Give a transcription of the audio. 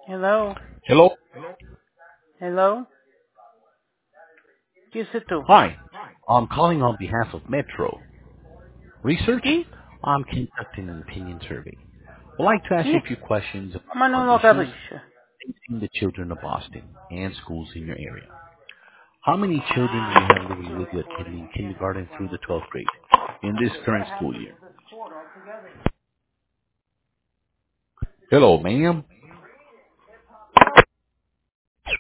Hello? Hello. Hello? ¿Qué es tú? Hi. I'm calling on behalf of Metro Research. ¿Y? I'm conducting an opinion survey. I'd like to ask ¿Y? you a few questions Mano about no issues capricha. facing the children of Boston and schools in your area. How many children do you have living with you attending kindergarten through the 12th grade in this current school year? Hello, ma'am.